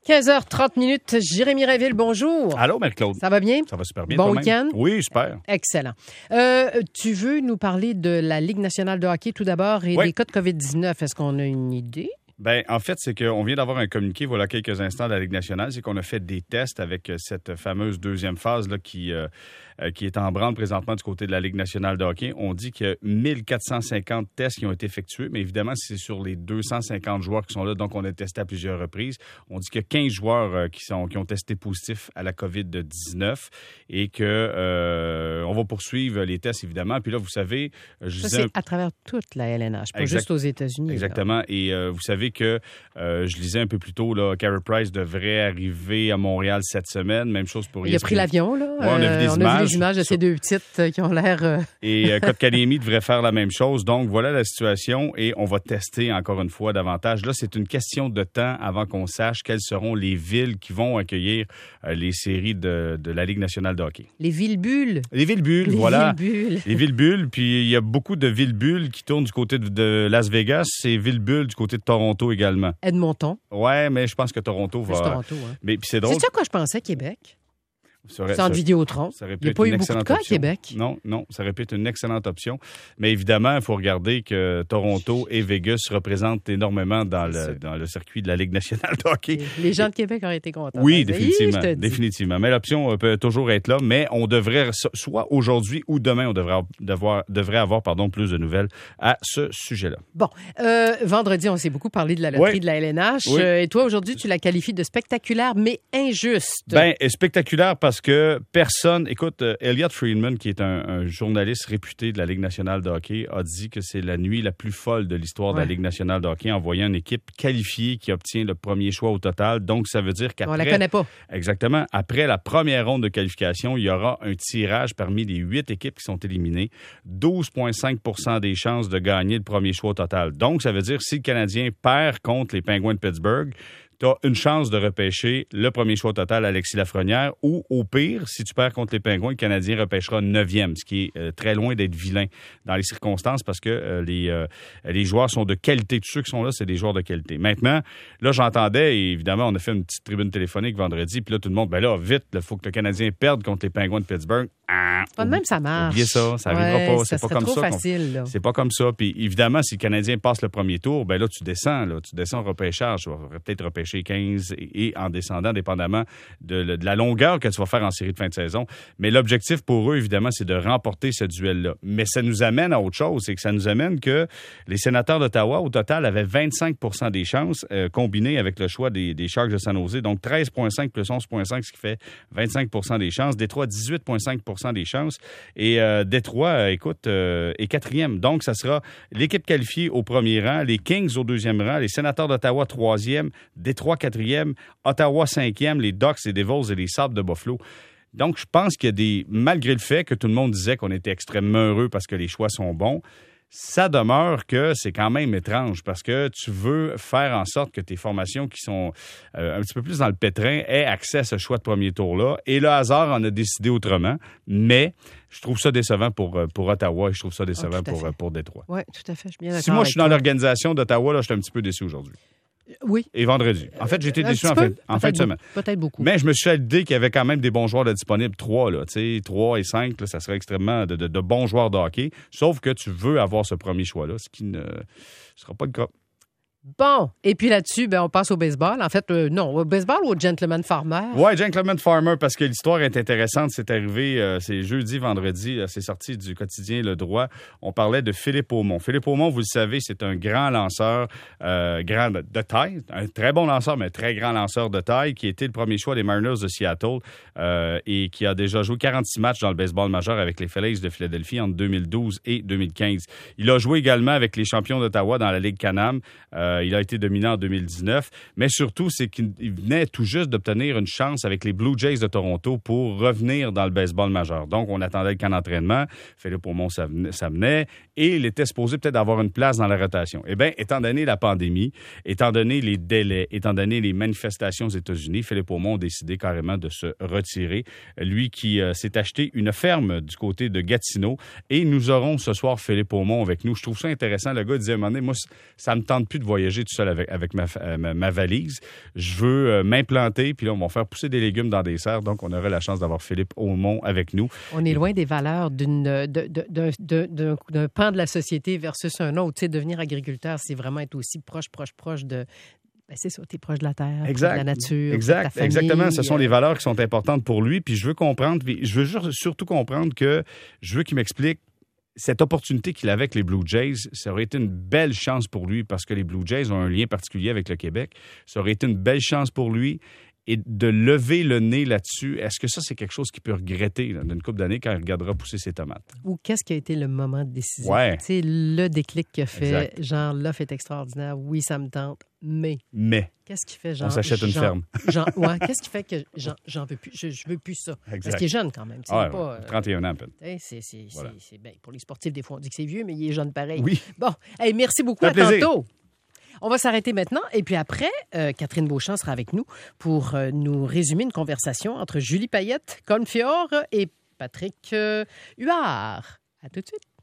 15h30, Jérémy Réville, bonjour. Allô, Marie-Claude. Ça va bien? Ça va super bien. Bon toi-même? week-end? Oui, super. Excellent. Tu veux nous parler de la Ligue nationale de hockey tout d'abord et des cas de COVID-19. Est-ce qu'on a une idée? Ben, en fait, c'est qu'on vient d'avoir un communiqué, voilà quelques instants, de la Ligue nationale. C'est qu'on a fait des tests avec cette fameuse deuxième phase là, qui est en branle présentement du côté de la Ligue nationale de hockey. On dit qu'il y a 1450 tests qui ont été effectués, mais évidemment, c'est sur les 250 joueurs qui sont là, donc on a testé à plusieurs reprises. On dit qu'il y a 15 joueurs qui ont testé positif à la COVID-19 et que on va poursuivre les tests, évidemment. Puis là, vous savez... Ça, c'est à travers toute la LNH, pas juste aux États-Unis. Exactement. Là. Et vous savez que je lisais un peu plus tôt, là, Carey Price devrait arriver à Montréal cette semaine. Même chose pour... Il a pris l'avion, là. Ouais, on a vu des images de ces deux petites qui ont l'air... Et Kotkaniemi devrait faire la même chose. Donc, voilà la situation et on va tester encore une fois davantage. Là, c'est une question de temps avant qu'on sache quelles seront les villes qui vont accueillir les séries de la Ligue nationale de hockey. Les villes-bulles. Les villes-bulles, voilà. Villes-bulles. Les villes-bulles. Puis, il y a beaucoup de villes-bulles qui tournent du côté de Las Vegas et villes-bulles du côté de Toronto également. Edmonton. Ouais, mais je pense que Toronto va... Toronto, hein. Mais puis c'est drôle. C'est ça quoi je pensais, Québec? Centre Vidéotron. Il n'y a pas eu beaucoup de cas à Québec. Non, ça aurait pu être une excellente option. Mais évidemment, il faut regarder que Toronto et Vegas représentent énormément dans le circuit de la Ligue nationale de hockey. Les gens de Québec auraient été contents. Oui, définitivement. Mais l'option peut toujours être là. Mais on devrait, soit aujourd'hui ou demain, on devrait avoir plus de nouvelles à ce sujet-là. Bon, vendredi, on s'est beaucoup parlé de la loterie de la LNH. Oui. Et toi, aujourd'hui, tu la qualifies de spectaculaire, mais injuste. Bien, spectaculaire parce que personne... Écoute, Elliot Friedman, qui est un journaliste réputé de la Ligue nationale de hockey, a dit que c'est la nuit la plus folle de l'histoire de la Ligue nationale de hockey en voyant une équipe qualifiée qui obtient le premier choix au total. Donc, ça veut dire qu'après... On la connaît pas. Exactement. Après la première ronde de qualification, il y aura un tirage parmi les 8 équipes qui sont éliminées. 12,5 % des chances de gagner le premier choix au total. Donc, ça veut dire si le Canadien perd contre les Penguins de Pittsburgh, tu as une chance de repêcher le premier choix total, Alexis Lafrenière, ou au pire, si tu perds contre les Pingouins, le Canadien repêchera 9e, ce qui est très loin d'être vilain dans les circonstances parce que les joueurs sont de qualité. Tous ceux qui sont là, c'est des joueurs de qualité. Maintenant, là, j'entendais, et évidemment, on a fait une petite tribune téléphonique vendredi, puis là, tout le monde, vite, il faut que le Canadien perde contre les Pingouins de Pittsburgh. Pas de même, ça marche. Oubliez ça n'arrivera pas. C'est pas comme ça. Facile, là. C'est pas comme ça. Puis évidemment, si le Canadien passe le premier tour, là, tu descends au repêchage. Tu vas peut-être repêcher 15 et en descendant, dépendamment de la longueur que tu vas faire en série de fin de saison. Mais l'objectif pour eux, évidemment, c'est de remporter ce duel-là. Mais ça nous amène à autre chose. C'est que ça nous amène que les Sénateurs d'Ottawa, au total, avaient 25 % des chances combinées avec le choix des Sharks de San Jose. Donc 13,5 plus 11,5, ce qui fait 25 % des chances. Détroit, 18,5 % des chances. Et Détroit, est 4e. Donc, ça sera l'équipe qualifiée au premier rang, les Kings au deuxième rang, les Sénateurs d'Ottawa 3e, Détroit 4e, Ottawa 5e, les Ducks, les Devils et les Sabres de Buffalo. Donc, je pense qu'il y a malgré le fait que tout le monde disait qu'on était extrêmement heureux parce que les choix sont bons, ça demeure que c'est quand même étrange parce que tu veux faire en sorte que tes formations qui sont un petit peu plus dans le pétrin aient accès à ce choix de premier tour-là. Et le hasard en a décidé autrement, mais je trouve ça décevant pour Ottawa et je trouve ça décevant pour Détroit. Oui, tout à fait. Je suis bien d'accord. Si moi, je suis dans l'organisation d'Ottawa, là, je suis un petit peu déçu aujourd'hui. Oui. Et vendredi. En fait, j'ai été déçu en fin de semaine. Peut-être beaucoup. Mais je me suis fait l'idée qu'il y avait quand même des bons joueurs de disponibles. 3 et 5, là, ça serait extrêmement de bons joueurs de hockey. Sauf que tu veux avoir ce premier choix-là, ce qui ne sera pas le cas. Bon, et puis là-dessus, on passe au baseball. En fait, non, au baseball ou au Gentleman Farmer? Oui, Gentleman Farmer, parce que l'histoire est intéressante. C'est arrivé, c'est jeudi, vendredi, c'est sorti du quotidien Le Droit. On parlait de Philippe Aumont. Philippe Aumont, vous le savez, c'est un grand lanceur, grand de taille, un très bon lanceur, mais un très grand lanceur de taille, qui était le premier choix des Mariners de Seattle et qui a déjà joué 46 matchs dans le baseball majeur avec les Phillies de Philadelphie entre 2012 et 2015. Il a joué également avec les champions d'Ottawa dans la Ligue Can-Am. Il a été dominant en 2019, mais surtout, c'est qu'il venait tout juste d'obtenir une chance avec les Blue Jays de Toronto pour revenir dans le baseball majeur. Donc, on attendait le camp d'entraînement. Philippe Aumont s'amenait et il était supposé peut-être avoir une place dans la rotation. Eh bien, étant donné la pandémie, étant donné les délais, étant donné les manifestations aux États-Unis, Philippe Aumont a décidé carrément de se retirer. Lui qui s'est acheté une ferme du côté de Gatineau et nous aurons ce soir Philippe Aumont avec nous. Je trouve ça intéressant. Le gars disait à un moment donné, moi, ça me tente plus de voyager. voyager tout seul avec ma valise. Je veux m'implanter, puis là, on va faire pousser des légumes dans des serres. Donc, on aurait la chance d'avoir Philippe Aumont avec nous. On est loin des valeurs d'un pan de la société versus un autre. Tu sais, devenir agriculteur, c'est vraiment être aussi proche de... Ben c'est ça, tu es proche de la terre, exact. de la nature, exact. de ta famille. Exactement, ce sont les valeurs qui sont importantes pour lui. Puis je veux comprendre, puis je veux surtout comprendre que je veux qu'il m'explique cette opportunité qu'il avait avec les Blue Jays. Ça aurait été une belle chance pour lui parce que les Blue Jays ont un lien particulier avec le Québec. Ça aurait été une belle chance pour lui. Et de lever le nez là-dessus, est-ce que ça, c'est quelque chose qu'il peut regretter là, d'une couple d'années quand il regardera pousser ses tomates? Ou qu'est-ce qui a été le moment décisif? Ouais. Tu sais, le déclic qu'il a fait, Exact. genre, l'offre est extraordinaire, oui, ça me tente, mais... Qu'est-ce qui fait, genre... On s'achète une ferme. Ouais, qu'est-ce qui fait que j'en veux plus? Je veux plus ça. Exact. Parce qu'il est jeune quand même. Ah, pas, 31 ans à peine. Voilà. Ben, pour les sportifs, des fois, on dit que c'est vieux, mais il est jeune pareil. Oui. Bon, hey, merci beaucoup. Ça fait plaisir. Tantôt. On va s'arrêter maintenant. Et puis après, Catherine Beauchamp sera avec nous pour nous résumer une conversation entre Julie Payette, Confiore et Patrick Huard. À tout de suite.